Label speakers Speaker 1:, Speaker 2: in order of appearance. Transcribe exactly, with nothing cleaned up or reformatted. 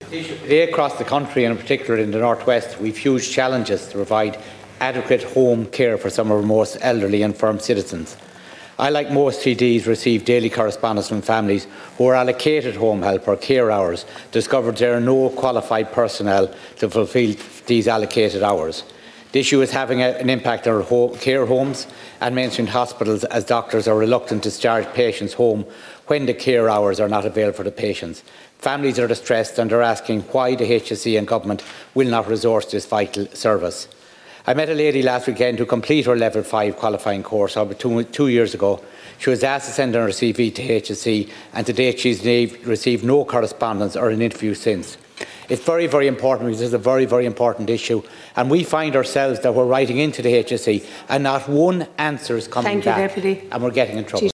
Speaker 1: Today across the country, and in particular in the North West, we have huge challenges to provide adequate home care for some of our most elderly and infirm citizens. I, like most T Ds, receive daily correspondence from families who are allocated home help or care hours, discovered there are no qualified personnel to fulfil these allocated hours. The issue is having a, an impact on our ho care homes and mainstream hospitals, as doctors are reluctant to discharge patients home when the care hours are not available for the patients. Families are distressed and are asking why the H S E and government will not resource this vital service. I met a lady last weekend who completed her level five qualifying course over two, two years ago. She was asked to send in her C V to H S E, and to date she has received no correspondence or an interview since. It's very, very important, because it's a very, very important issue, and we find ourselves that we're writing into the H S E and not one answer is coming
Speaker 2: Thank you,
Speaker 1: back,
Speaker 2: Deputy.
Speaker 1: and we're getting in trouble.